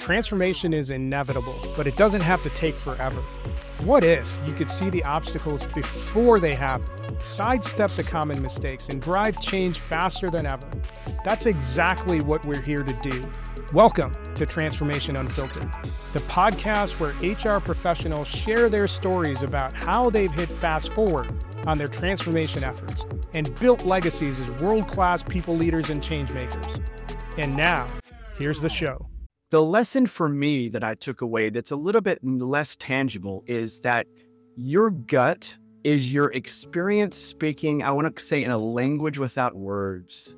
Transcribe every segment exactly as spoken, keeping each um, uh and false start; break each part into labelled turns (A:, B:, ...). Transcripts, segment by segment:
A: Transformation is inevitable, but it doesn't have to take forever. What if you could see the obstacles before they happen, sidestep the common mistakes, and drive change faster than ever? That's exactly what we're here to do. Welcome to Transformation Unfiltered, the podcast where H R professionals share their stories about how they've hit fast forward on their transformation efforts and built legacies as world-class people leaders and change makers. And now, here's the show.
B: The lesson for me that I took away that's a little bit less tangible is that your gut is your experience speaking, I want to say, in a language without words.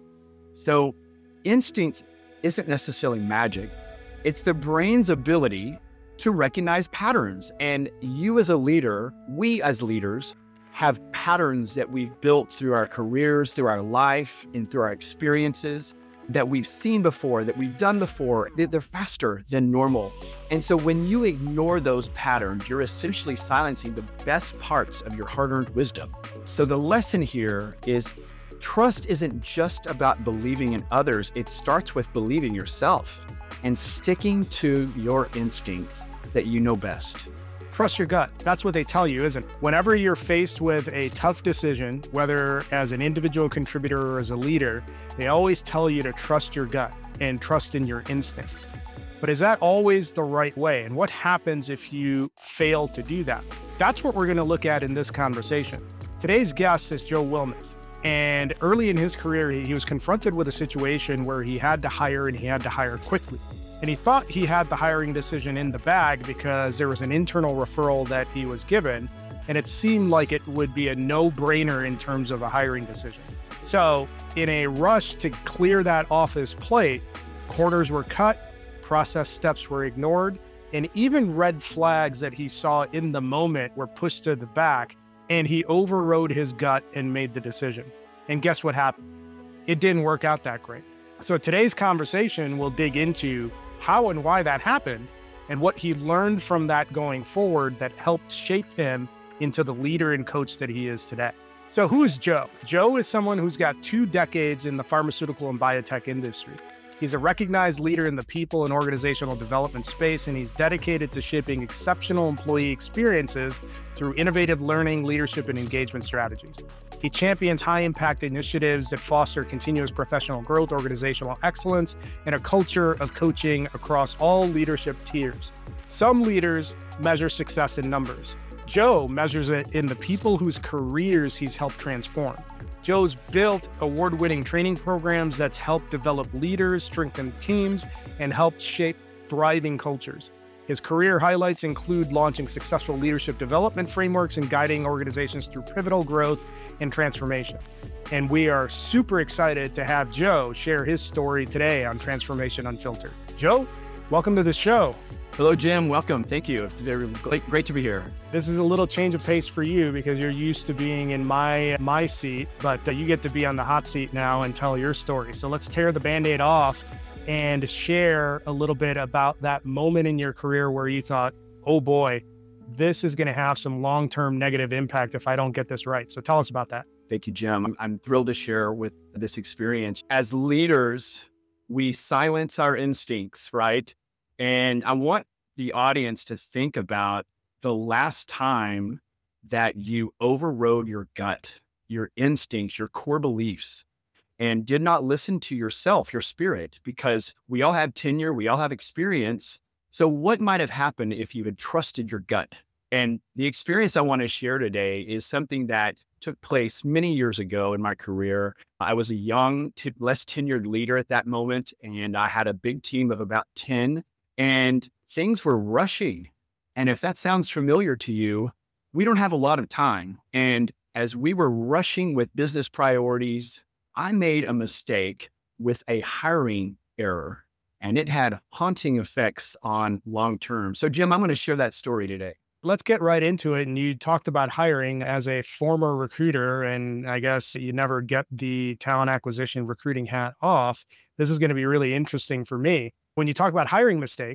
B: So instinct isn't necessarily magic. It's the brain's ability to recognize patterns. And you as a leader, we as leaders, have patterns that we've built through our careers, through our life, and through our experiences that we've seen before, that we've done before. They're faster than normal. And so when you ignore those patterns, you're essentially silencing the best parts of your hard-earned wisdom. So the lesson here is trust isn't just about believing in others. It starts with believing yourself and sticking to your instincts that you know best.
A: Trust your gut. That's what they tell you, isn't it? Whenever you're faced with a tough decision, whether as an individual contributor or as a leader, they always tell you to trust your gut and trust in your instincts. But is that always the right way? And what happens if you fail to do that? That's what we're going to look at in this conversation. Today's guest is Joe Wilmuth. And early in his career, he was confronted with a situation where he had to hire and he had to hire quickly. And he thought he had the hiring decision in the bag because there was an internal referral that he was given, and it seemed like it would be a no-brainer in terms of a hiring decision. So in a rush to clear that off his plate, corners were cut, process steps were ignored, and even red flags that he saw in the moment were pushed to the back, and he overrode his gut and made the decision. And guess what happened? It didn't work out that great. So today's conversation will dig into how and why that happened, and what he learned from that going forward that helped shape him into the leader and coach that he is today. So who is Joe? Joe is someone who's got two decades in the pharmaceutical and biotech industry. He's a recognized leader in the people and organizational development space, and he's dedicated to shaping exceptional employee experiences through innovative learning, leadership, and engagement strategies. He champions high-impact initiatives that foster continuous professional growth, organizational excellence, and a culture of coaching across all leadership tiers. Some leaders measure success in numbers. Joe measures it in the people whose careers he's helped transform. Joe's built award-winning training programs that's helped develop leaders, strengthen teams, and helped shape thriving cultures. His career highlights include launching successful leadership development frameworks and guiding organizations through pivotal growth and transformation. And we are super excited to have Joe share his story today on Transformation Unfiltered. Joe, welcome to the show.
B: Hello, Jim. Welcome. Thank you. It's very great, great to be here.
A: This is a little change of pace for you because you're used to being in my my seat, but uh, you get to be on the hot seat now and tell your story. So let's tear the Band-Aid off and share a little bit about that moment in your career where you thought, oh boy, this is going to have some long-term negative impact if I don't get this right. So tell us about that.
B: Thank you, Jim. I'm, I'm thrilled to share with this experience. As leaders, we silence our instincts, right? And I want the audience to think about the last time that you overrode your gut, your instincts, your core beliefs, and did not listen to yourself, your spirit, because we all have tenure, we all have experience. So what might have happened if you had trusted your gut? And the experience I want to share today is something that took place many years ago in my career. I was a young, t- less tenured leader at that moment, and I had a big team of about ten, and things were rushing. And if that sounds familiar to you, we don't have a lot of time. And as we were rushing with business priorities, I made a mistake with a hiring error, and it had haunting effects on long term. So Jim, I'm going to share that story today.
A: Let's get right into it. And you talked about hiring as a former recruiter, and I guess you never get the talent acquisition recruiting hat off. This is going to be really interesting for me. When you talk about hiring mistakes,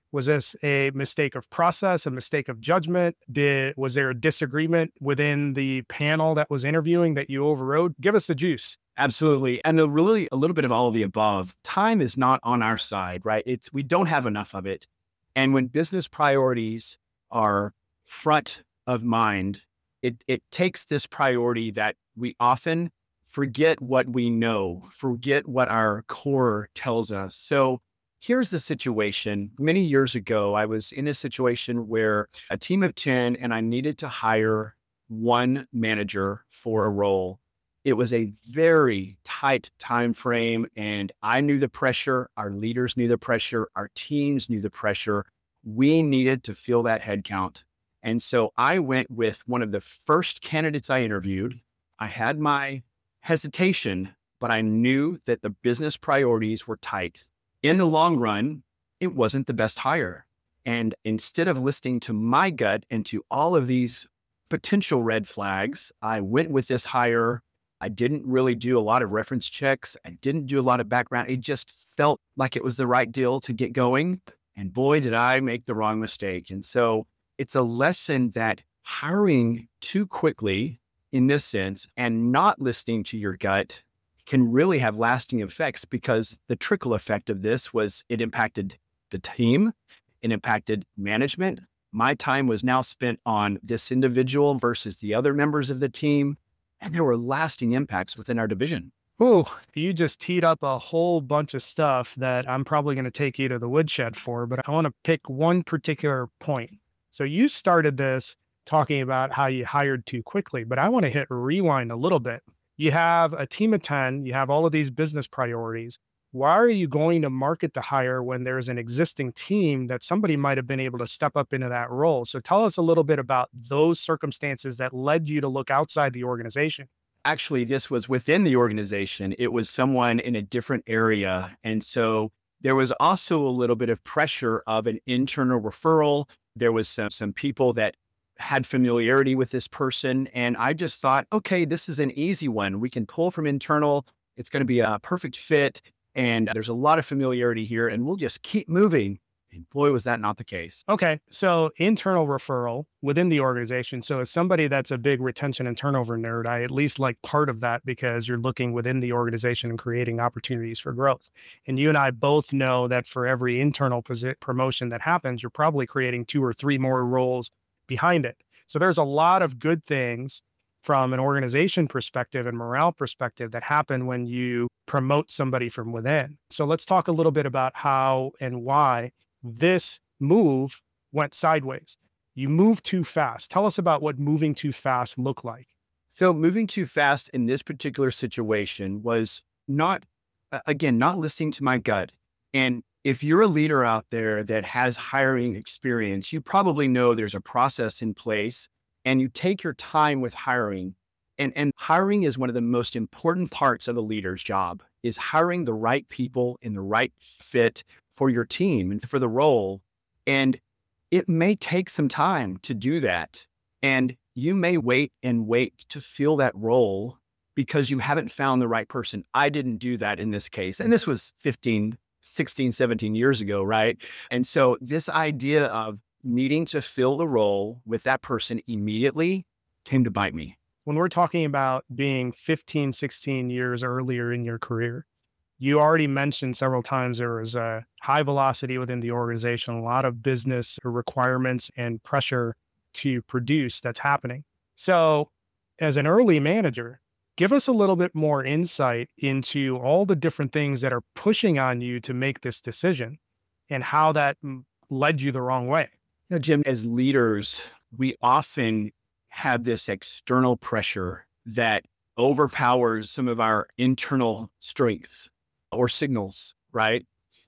A: Was this a mistake of process, a mistake of judgment? Did was there a disagreement within the panel that was interviewing that you overrode? Give us the juice.
B: Absolutely. And a really a little bit of all of the above. Time is not on our side, right? It's we don't have enough of it. And when business priorities are front of mind, it it takes this priority that we often forget what we know, forget what our core tells us. So here's the situation. Many years ago, I was in a situation where a team of ten and I needed to hire one manager for a role. It was a very tight time frame, and I knew the pressure. Our leaders knew the pressure. Our teams knew the pressure. We needed to fill that headcount. And so I went with one of the first candidates I interviewed. I had my hesitation, but I knew that the business priorities were tight. In the long run, it wasn't the best hire. And instead of listening to my gut and to all of these potential red flags, I went with this hire. I didn't really do a lot of reference checks. I didn't do a lot of background. It just felt like it was the right deal to get going. And boy, did I make the wrong mistake. And so it's a lesson that hiring too quickly in this sense and not listening to your gut can really have lasting effects, because the trickle effect of this was it impacted the team, it impacted management. My time was now spent on this individual versus the other members of the team, and there were lasting impacts within our division.
A: Ooh, you just teed up a whole bunch of stuff that I'm probably going to take you to the woodshed for, but I want to pick one particular point. So you started this talking about how you hired too quickly, but I want to hit rewind a little bit. You have a team of ten, you have all of these business priorities. Why are you going to market to hire when there's an existing team that somebody might have been able to step up into that role? So tell us a little bit about those circumstances that led you to look outside the organization.
B: Actually, this was within the organization. It was someone in a different area. And so there was also a little bit of pressure of an internal referral. There was some, some people that had familiarity with this person. And I just thought, okay, this is an easy one. We can pull from internal. It's going to be a perfect fit. And there's a lot of familiarity here, and we'll just keep moving. And boy, was that not the case.
A: Okay. So internal referral within the organization. So as somebody that's a big retention and turnover nerd, I at least like part of that because you're looking within the organization and creating opportunities for growth. And you and I both know that for every internal posi- promotion that happens, you're probably creating two or three more roles behind it. So there's a lot of good things from an organization perspective and morale perspective that happen when you promote somebody from within. So let's talk a little bit about how and why this move went sideways. You moved too fast. Tell us about what moving too fast looked like.
B: So moving too fast in this particular situation was not, again, not listening to my gut. And if you're a leader out there that has hiring experience, you probably know there's a process in place, and you take your time with hiring. And, and hiring is one of the most important parts of a leader's job, is hiring the right people in the right fit for your team and for the role. And it may take some time to do that. And you may wait and wait to fill that role because you haven't found the right person. I didn't do that in this case. And this was fifteen, sixteen, seventeen years ago, right? And so this idea of needing to fill the role with that person immediately came to bite me.
A: When we're talking about being fifteen, sixteen years earlier in your career, you already mentioned several times there was a high velocity within the organization, a lot of business requirements and pressure to produce that's happening. So as an early manager, give us a little bit more insight into all the different things that are pushing on you to make this decision and how that led you the wrong way.
B: You know, Jim, as leaders, we often have this external pressure that overpowers some of our internal strengths or signals, right?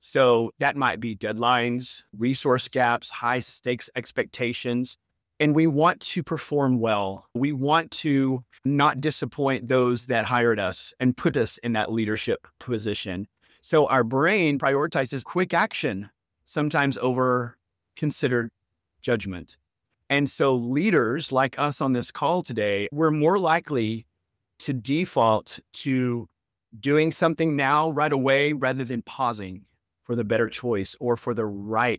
B: So that might be deadlines, resource gaps, high stakes expectations. And we want to perform well. We want to not disappoint those that hired us and put us in that leadership position. So our brain prioritizes quick action, sometimes over considered judgment. And so leaders like us on this call today, we're more likely to default to doing something now right away rather than pausing for the better choice or for the right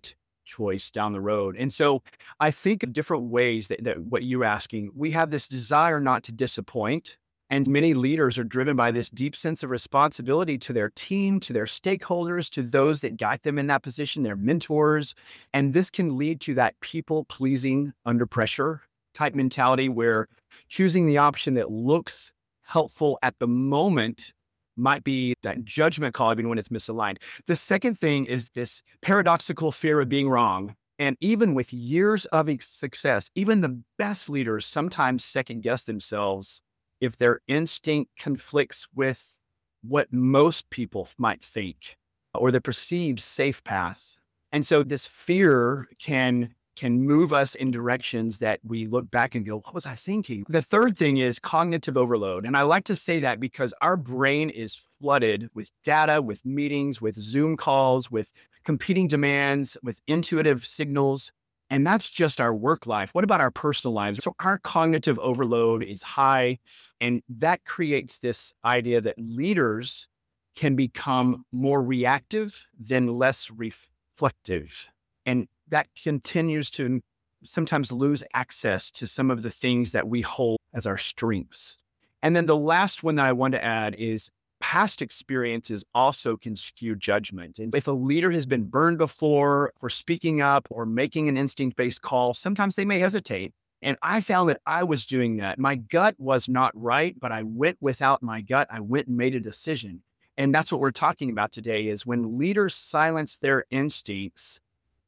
B: choice down the road. And so I think of different ways that, that what you're asking, we have this desire not to disappoint. And many leaders are driven by this deep sense of responsibility to their team, to their stakeholders, to those that guide them in that position, their mentors. And this can lead to that people pleasing under pressure type mentality where choosing the option that looks helpful at the moment might be that judgment call, even when it's misaligned. The second thing is this paradoxical fear of being wrong. And even with years of success, even the best leaders sometimes second guess themselves if their instinct conflicts with what most people might think or the perceived safe path. And so this fear can can move us in directions that we look back and go, what was I thinking? The third thing is cognitive overload. And I like to say that because our brain is flooded with data, with meetings, with Zoom calls, with competing demands, with intuitive signals. And that's just our work life. What about our personal lives? So our cognitive overload is high, and that creates this idea that leaders can become more reactive than less reflective. And that continues to sometimes lose access to some of the things that we hold as our strengths. And then the last one that I want to add is past experiences also can skew judgment. And if a leader has been burned before for speaking up or making an instinct-based call, sometimes they may hesitate. And I found that I was doing that. My gut was not right, but I went without my gut. I went and made a decision. And that's what we're talking about today is when leaders silence their instincts,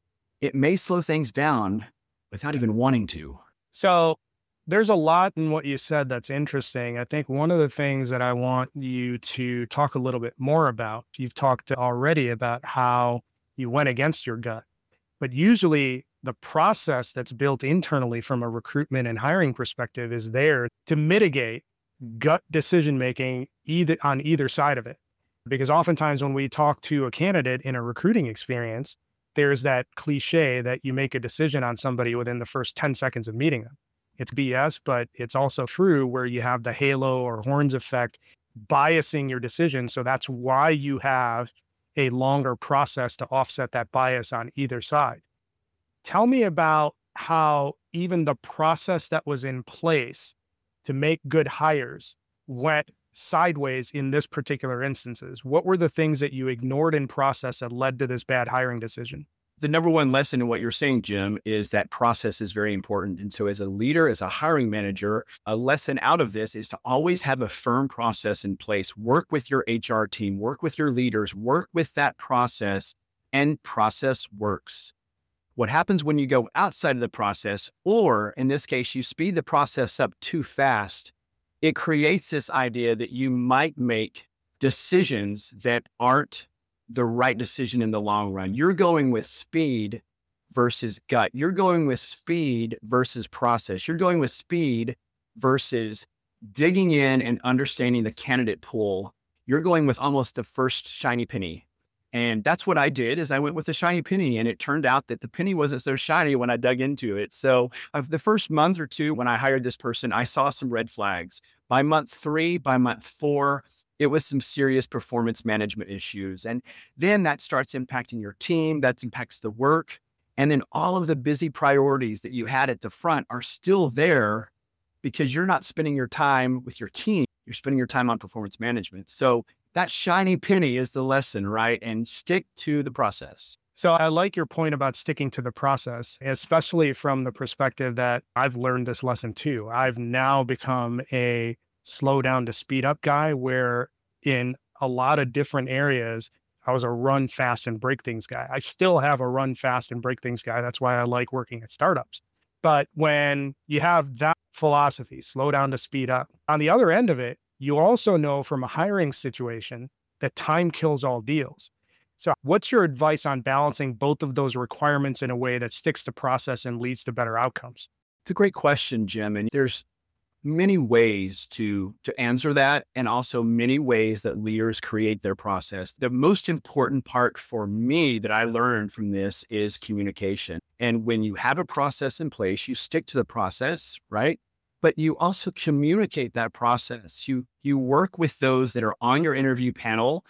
B: it may slow things down without even wanting to.
A: So there's a lot in what you said that's interesting. I think one of the things that I want you to talk a little bit more about, you've talked already about how you went against your gut, but usually the process that's built internally from a recruitment and hiring perspective is there to mitigate gut decision-making either on either side of it. Because oftentimes when we talk to a candidate in a recruiting experience, there's that cliche that you make a decision on somebody within the first ten seconds of meeting them. It's B S, but it's also true where you have the halo or horns effect biasing your decision. So that's why you have a longer process to offset that bias on either side. Tell me about how even the process that was in place to make good hires went sideways in this particular instances. What were the things that you ignored in process that led to this bad hiring decision?
B: The number one lesson in what you're saying, Jim, is that process is very important. And so as a leader, as a hiring manager, a lesson out of this is to always have a firm process in place. Work with your H R team, work with your leaders, work with that process, and process works. What happens when you go outside of the process, or in this case, you speed the process up too fast, it creates this idea that you might make decisions that aren't the right decision in the long run. You're going with speed versus gut. You're going with speed versus process. You're going with speed versus digging in and understanding the candidate pool. You're going with almost the first shiny penny. And that's what I did is I went with the shiny penny, and it turned out that the penny wasn't so shiny when I dug into it. So of the first month or two, when I hired this person, I saw some red flags. By month three, by month four, it was some serious performance management issues. And then that starts impacting your team, that impacts the work. And then all of the busy priorities that you had at the front are still there because you're not spending your time with your team. You're spending your time on performance management. So that shiny penny is the lesson, right? And stick to the process.
A: So I like your point about sticking to the process, especially from the perspective that I've learned this lesson too. I've now become a slow down to speed up guy where in a lot of different areas, I was a run fast and break things guy. I still have a run fast and break things guy. That's why I like working at startups. But when you have that philosophy, slow down to speed up, on the other end of it, you also know from a hiring situation that time kills all deals. So what's your advice on balancing both of those requirements in a way that sticks to process and leads to better outcomes?
B: It's a great question, Jim. And there's many ways to, to answer that, and also many ways that leaders create their process. The most important part for me that I learned from this is communication. And when you have a process in place, you stick to the process, right? But you also communicate that process. You, you work with those that are on your interview panel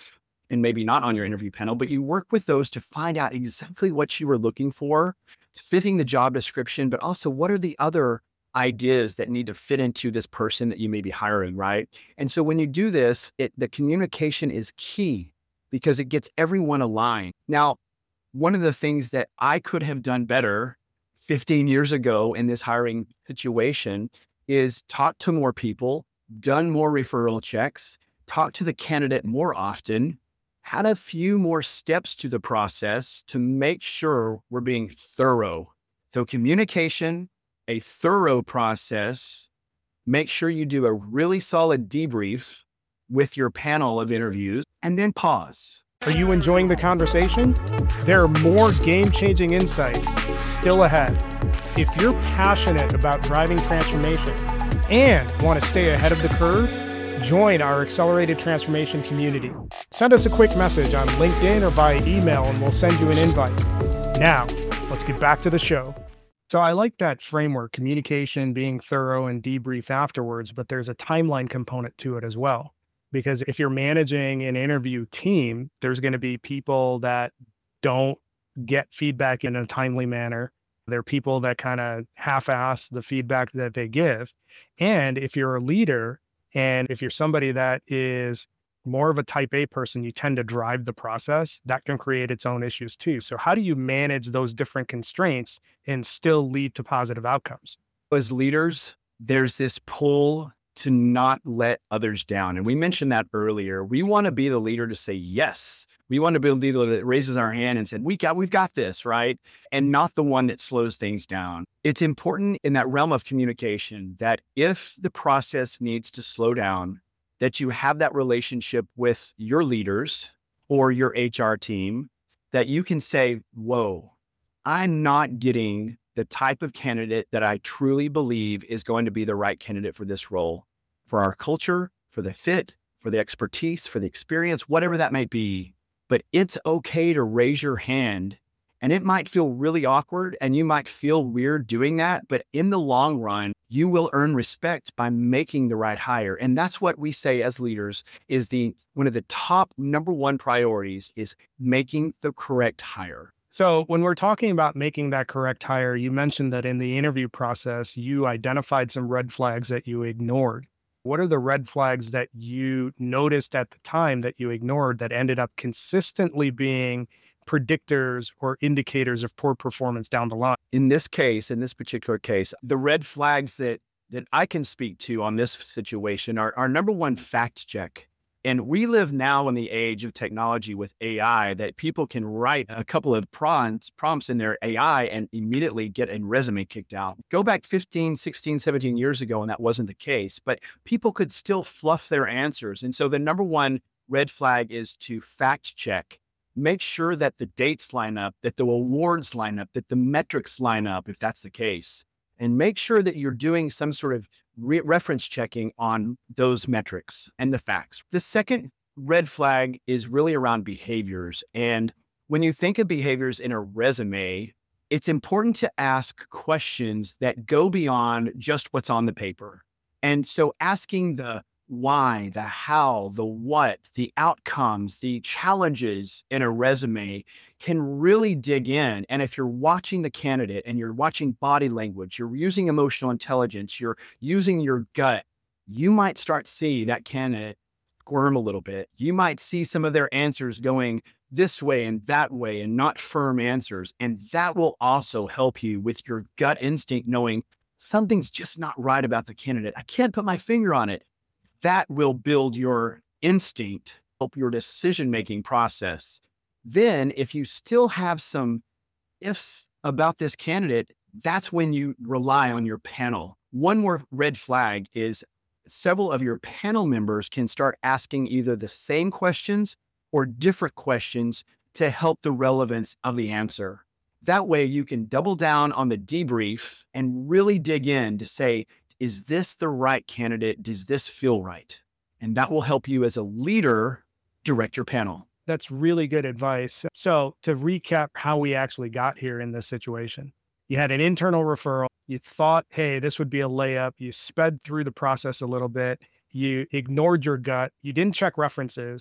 B: and maybe not on your interview panel, but you work with those to find out exactly what you were looking for, fitting the job description, but also what are the other ideas that need to fit into this person that you may be hiring, right? And so when you do this, it, the communication is key because it gets everyone aligned. Now, one of the things that I could have done better fifteen years ago in this hiring situation is talk to more people, done more referral checks, talk to the candidate more often, had a few more steps to the process to make sure we're being thorough. So communication, a thorough process, make sure you do a really solid debrief with your panel of interviews, and then pause.
A: Are you enjoying the conversation? There are more game-changing insights still ahead. If you're passionate about driving transformation and want to stay ahead of the curve, join our Accelerated Transformation community. Send us a quick message on LinkedIn or via email and we'll send you an invite. Now, let's get back to the show. So I like that framework, communication, being thorough and debrief afterwards, but there's a timeline component to it as well. Because if you're managing an interview team, there's going to be people that don't get feedback in a timely manner. There are people that kind of half-ass the feedback that they give. And if you're a leader, and if you're somebody that is more of a type A person, you tend to drive the process, that can create its own issues too. So how do you manage those different constraints and still lead to positive outcomes?
B: As leaders, there's this pull to not let others down. And we mentioned that earlier. We want to be the leader to say yes. We want to be the leader that raises our hand and said, we got, we've got this, right? And not the one that slows things down. It's important in that realm of communication that if the process needs to slow down, that you have that relationship with your leaders or your H R team, that you can say, whoa, I'm not getting the type of candidate that I truly believe is going to be the right candidate for this role, for our culture, for the fit, for the expertise, for the experience, whatever that might be. But it's okay to raise your hand, and it might feel really awkward and you might feel weird doing that. But in the long run, you will earn respect by making the right hire. And that's what we say as leaders is the one of the top number one priorities is making the correct hire.
A: So when we're talking about making that correct hire, you mentioned that in the interview process, you identified some red flags that you ignored. What are the red flags that you noticed at the time that you ignored that ended up consistently being predictors or indicators of poor performance down the line?
B: In this case, in this particular case, the red flags that that I can speak to on this situation are, are number one, fact check. And we live now in the age of technology with A I that people can write a couple of prompts, prompts in their A I and immediately get a resume kicked out. Go back fifteen, sixteen, seventeen years ago, and that wasn't the case, but people could still fluff their answers. And so the number one red flag is to fact check. Make sure that the dates line up, that the awards line up, that the metrics line up, if that's the case. And make sure that you're doing some sort of re- reference checking on those metrics and the facts. The second red flag is really around behaviors. And when you think of behaviors in a resume, it's important to ask questions that go beyond just what's on the paper. And so asking the why, the how, the what, the outcomes, the challenges in a resume can really dig in. And if you're watching the candidate and you're watching body language, you're using emotional intelligence, you're using your gut, you might start to see that candidate squirm a little bit. You might see some of their answers going this way and that way and not firm answers. And that will also help you with your gut instinct knowing something's just not right about the candidate. I can't put my finger on it. That will build your instinct, help your decision-making process. Then if you still have some ifs about this candidate, that's when you rely on your panel. One more red flag is several of your panel members can start asking either the same questions or different questions to help the relevance of the answer. That way you can double down on the debrief and really dig in to say, is this the right candidate? Does this feel right? And that will help you as a leader direct your panel.
A: That's really good advice. So to recap how we actually got here in this situation, you had an internal referral. You thought, hey, this would be a layup. You sped through the process a little bit. You ignored your gut. You didn't check references.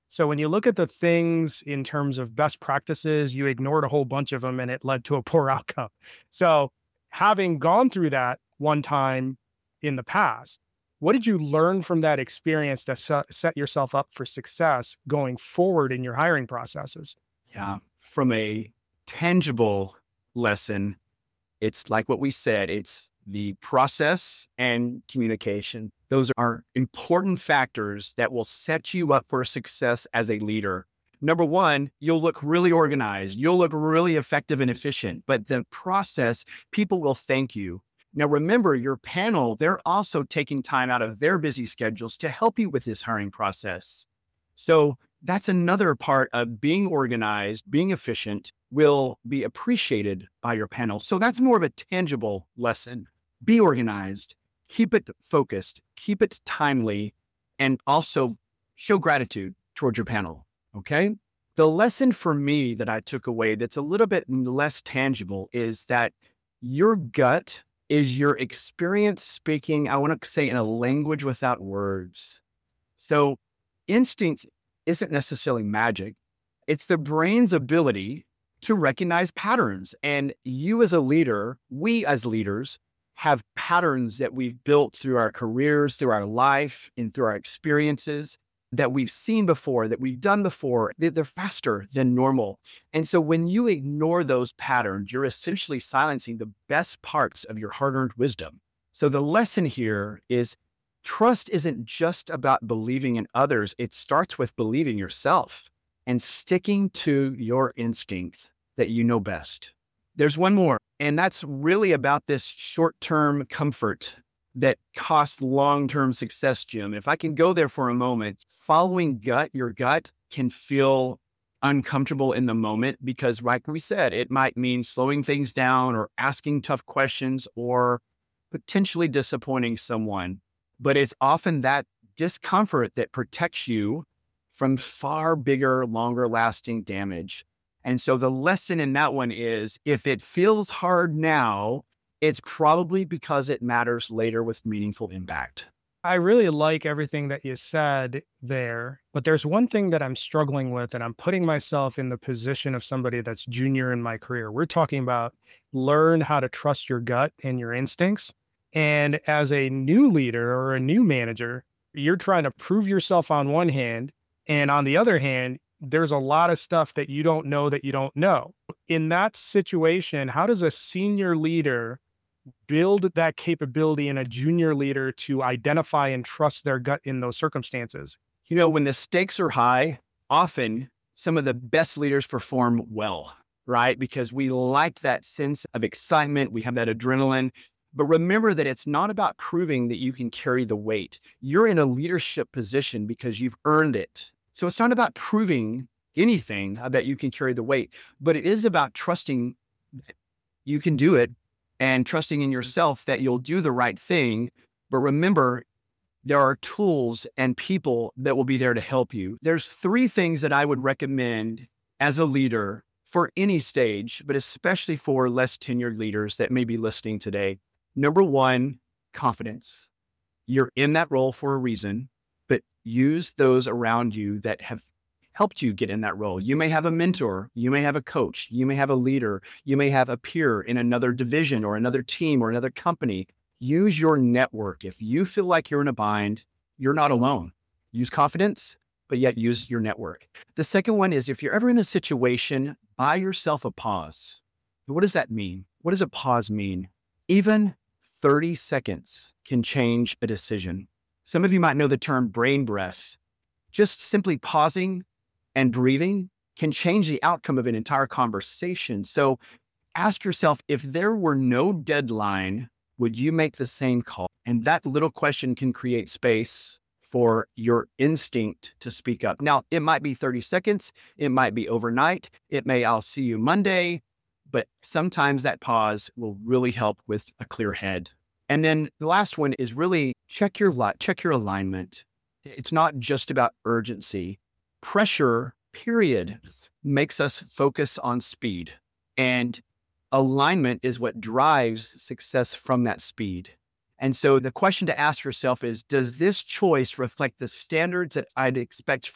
A: So when you look at the things in terms of best practices, you ignored a whole bunch of them and it led to a poor outcome. So having gone through that one time in the past, what did you learn from that experience that set set yourself up for success going forward in your hiring processes?
B: Yeah. From a tangible lesson, it's like what we said, it's the process and communication. Those are important factors that will set you up for success as a leader. Number one, you'll look really organized. You'll look really effective and efficient, but the process, people will thank you. Now, remember your panel, they're also taking time out of their busy schedules to help you with this hiring process. So that's another part of being organized, being efficient will be appreciated by your panel. So that's more of a tangible lesson. Be organized, keep it focused, keep it timely, and also show gratitude towards your panel. Okay. The lesson for me that I took away that's a little bit less tangible is that your gut is your experience speaking, I want to say, in a language without words. So instinct isn't necessarily magic. It's the brain's ability to recognize patterns. And you as a leader, we as leaders have patterns that we've built through our careers, through our life, and through our experiences that we've seen before, that we've done before. They're faster than normal. And so when you ignore those patterns, you're essentially silencing the best parts of your hard-earned wisdom. So the lesson here is trust isn't just about believing in others. It starts with believing yourself and sticking to your instincts that you know best. There's one more, and that's really about this short-term comfort that costs long-term success, Jim. If I can go there for a moment, following gut, your gut can feel uncomfortable in the moment because, like we said, it might mean slowing things down or asking tough questions or potentially disappointing someone. But it's often that discomfort that protects you from far bigger, longer lasting damage. And so the lesson in that one is if it feels hard now, it's probably because it matters later with meaningful impact.
A: I really like everything that you said there, but there's one thing that I'm struggling with, and I'm putting myself in the position of somebody that's junior in my career. We're talking about learn how to trust your gut and your instincts. And as a new leader or a new manager, you're trying to prove yourself on one hand. And on the other hand, there's a lot of stuff that you don't know that you don't know. In that situation, how does a senior leader build that capability in a junior leader to identify and trust their gut in those circumstances?
B: You know, when the stakes are high, often some of the best leaders perform well, right? Because we like that sense of excitement. We have that adrenaline. But remember that it's not about proving that you can carry the weight. You're in a leadership position because you've earned it. So it's not about proving anything that you can carry the weight, but it is about trusting that you can do it and trusting in yourself that you'll do the right thing. But remember, there are tools and people that will be there to help you. There's three things that I would recommend as a leader for any stage, but especially for less tenured leaders that may be listening today. Number one, confidence. You're in that role for a reason, but use those around you that have helped you get in that role. You may have a mentor, you may have a coach, you may have a leader, you may have a peer in another division or another team or another company. Use your network. If you feel like you're in a bind, you're not alone. Use confidence, but yet use your network. The second one is if you're ever in a situation, buy yourself a pause. What does that mean? What does a pause mean? Even thirty seconds can change a decision. Some of you might know the term brain breath. Just simply pausing and breathing can change the outcome of an entire conversation. So ask yourself, if there were no deadline, would you make the same call? And that little question can create space for your instinct to speak up. Now, it might be thirty seconds. It might be overnight. It may, I'll see you Monday. But sometimes that pause will really help with a clear head. And then the last one is really check your li- check your alignment. It's not just about urgency. Pressure, period, makes us focus on speed. And alignment is what drives success from that speed. And so the question to ask yourself is, does this choice reflect the standards that I'd expect from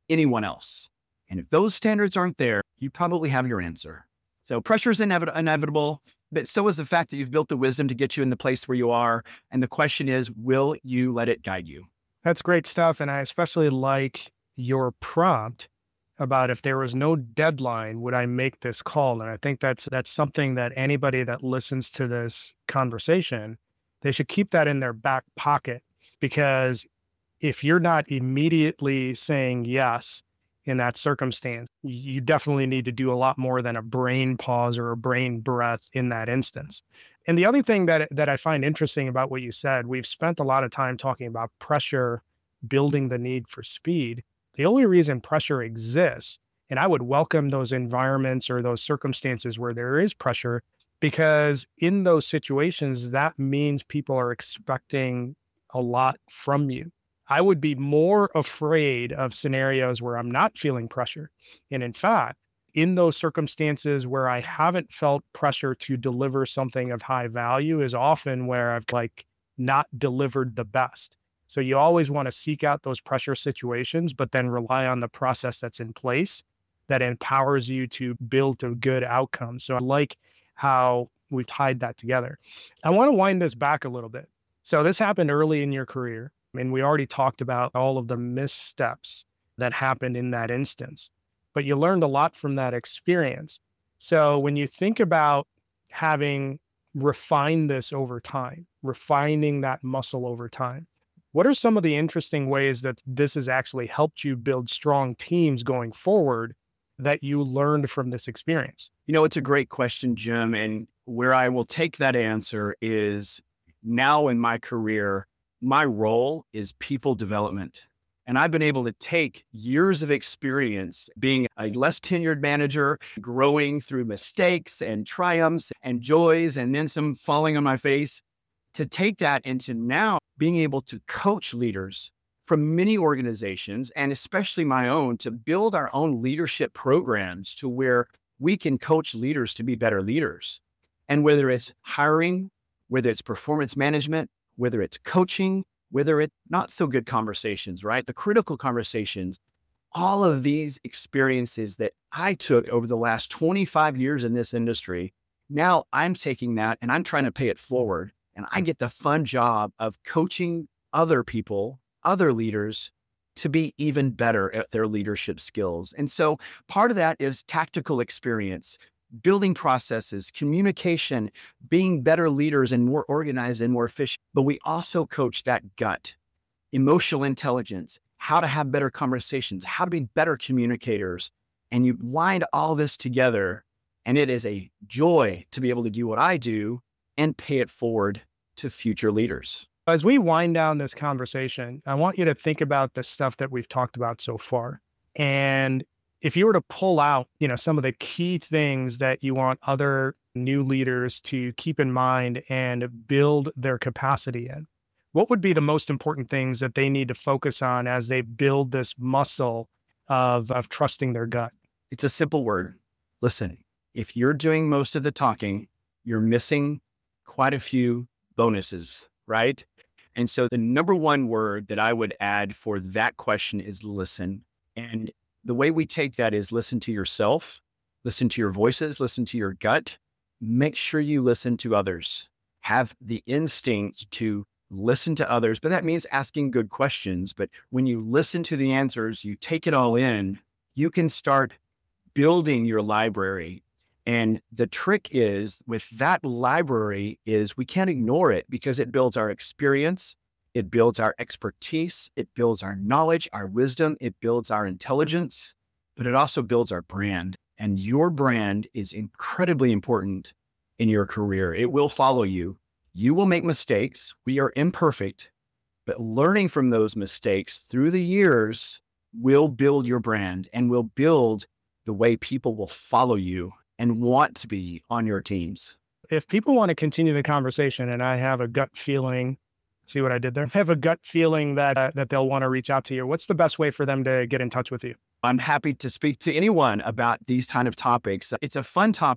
B: anyone else. And if those standards aren't there, you probably have your answer. So pressure is inevit- inevitable, but so is the fact that you've built the wisdom to get you in the place where you are. And the question is, will you let it guide you?
A: That's great stuff. And I especially like your prompt about if there was no deadline, would I make this call? And I think that's that's something that anybody that listens to this conversation, they should keep that in their back pocket, because if you're not immediately saying yes in that circumstance, you definitely need to do a lot more than a brain pause or a brain breath in that instance. And the other thing that that I find interesting about what you said, we've spent a lot of time talking about pressure building the need for speed. The only reason pressure exists, and I would welcome those environments or those circumstances where there is pressure, because in those situations, that means people are expecting a lot from you. I would be more afraid of scenarios where I'm not feeling pressure. And in fact, in those circumstances where I haven't felt pressure to deliver something of high value is often where I've like not delivered the best. So you always want to seek out those pressure situations, but then rely on the process that's in place that empowers you to build a good outcome. So I like how we've tied that together. I want to wind this back a little bit. So this happened early in your career. I mean, we already talked about all of the missteps that happened in that instance, but you learned a lot from that experience. So when you think about having refined this over time, refining that muscle over time, what are some of the interesting ways that this has actually helped you build strong teams going forward that you learned from this experience?
B: You know, it's a great question, Jim. And where I will take that answer is now in my career, my role is people development. And I've been able to take years of experience being a less tenured manager, growing through mistakes and triumphs and joys, and then some falling on my face, to take that into now being able to coach leaders from many organizations, and especially my own, to build our own leadership programs to where we can coach leaders to be better leaders. And whether it's hiring, whether it's performance management, whether it's coaching, whether it's not so good conversations, right? The critical conversations, all of these experiences that I took over the last twenty-five years in this industry, now I'm taking that and I'm trying to pay it forward. And I get the fun job of coaching other people, other leaders, to be even better at their leadership skills. And so part of that is tactical experience, building processes, communication, being better leaders and more organized and more efficient. But we also coach that gut, emotional intelligence, how to have better conversations, how to be better communicators. And you wind all this together, and it is a joy to be able to do what I do and pay it forward to future leaders.
A: As we wind down this conversation, I want you to think about the stuff that we've talked about so far. And if you were to pull out, you know, some of the key things that you want other new leaders to keep in mind and build their capacity in, what would be the most important things that they need to focus on as they build this muscle of, of trusting their gut?
B: It's a simple word. Listen, if you're doing most of the talking, you're missing quite a few bonuses, right? And so the number one word that I would add for that question is listen. And the way we take that is listen to yourself, listen to your voices, listen to your gut. Make sure you listen to others. Have the instinct to listen to others, but that means asking good questions. But when you listen to the answers, you take it all in, you can start building your library. And the trick is with that library is we can't ignore it because it builds our experience. It builds our expertise. It builds our knowledge, our wisdom. It builds our intelligence, but it also builds our brand. And your brand is incredibly important in your career. It will follow you. You will make mistakes. We are imperfect, but learning from those mistakes through the years will build your brand and will build the way people will follow you and want to be on your teams.
A: If people want to continue the conversation, and I have a gut feeling, see what I did there? I have a gut feeling that uh, that they'll want to reach out to you. What's the best way for them to get in touch with you?
B: I'm happy to speak to anyone about these kind of topics. It's a fun topic.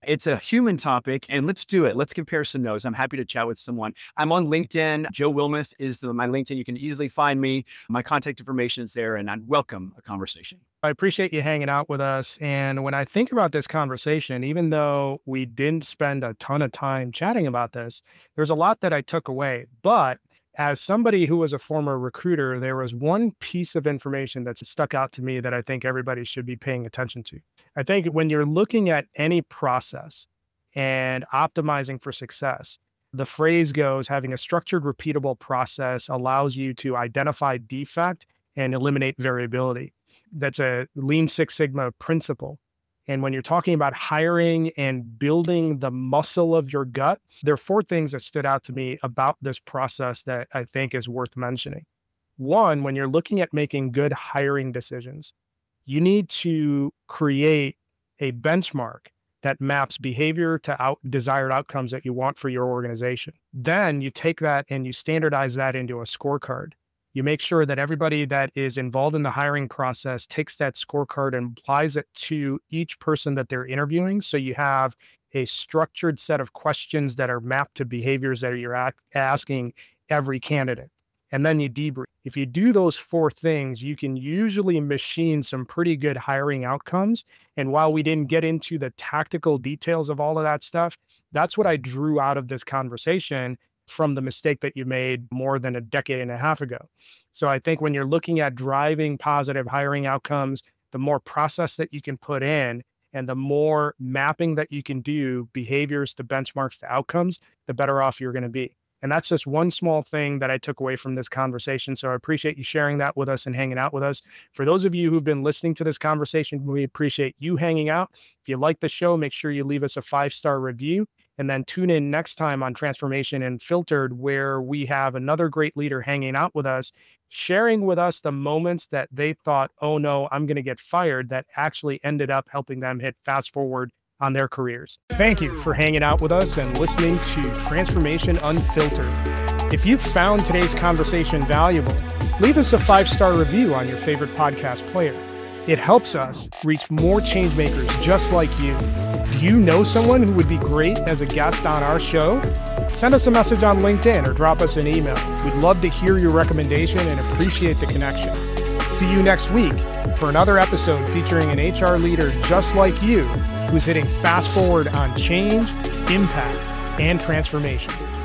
B: It's a human topic, and let's do it. Let's compare some notes. I'm happy to chat with someone. I'm on LinkedIn. Joe Wilmuth is the, my LinkedIn. You can easily find me. My contact information is there, and I'd welcome a conversation.
A: I appreciate you hanging out with us. And when I think about this conversation, even though we didn't spend a ton of time chatting about this, there's a lot that I took away. But as somebody who was a former recruiter, there was one piece of information that stuck out to me that I think everybody should be paying attention to. I think when you're looking at any process and optimizing for success, the phrase goes, having a structured, repeatable process allows you to identify defect and eliminate variability. That's a Lean Six Sigma principle. And when you're talking about hiring and building the muscle of your gut, there are four things that stood out to me about this process that I think is worth mentioning. One, when you're looking at making good hiring decisions, you need to create a benchmark that maps behavior to out desired outcomes that you want for your organization. Then you take that and you standardize that into a scorecard. You make sure that everybody that is involved in the hiring process takes that scorecard and applies it to each person that they're interviewing. So you have a structured set of questions that are mapped to behaviors that you're act- asking every candidate. And then you debrief. If you do those four things, you can usually machine some pretty good hiring outcomes. And while we didn't get into the tactical details of all of that stuff, that's what I drew out of this conversation from the mistake that you made more than a decade and a half ago. So I think when you're looking at driving positive hiring outcomes, the more process that you can put in and the more mapping that you can do behaviors to benchmarks to outcomes, the better off you're going to be. And that's just one small thing that I took away from this conversation. So I appreciate you sharing that with us and hanging out with us. For those of you who've been listening to this conversation, we appreciate you hanging out. If you like the show, make sure you leave us a five-star review. And then tune in next time on Transformation Unfiltered, where we have another great leader hanging out with us, sharing with us the moments that they thought, oh no, I'm going to get fired, that actually ended up helping them hit fast forward on their careers. Thank you for hanging out with us and listening to Transformation Unfiltered. If you found today's conversation valuable, leave us a five-star review on your favorite podcast player. It helps us reach more change makers just like you. Do you know someone who would be great as a guest on our show? Send us a message on LinkedIn or drop us an email. We'd love to hear your recommendation and appreciate the connection. See you next week for another episode featuring an H R leader just like you who's hitting fast forward on change, impact, and transformation.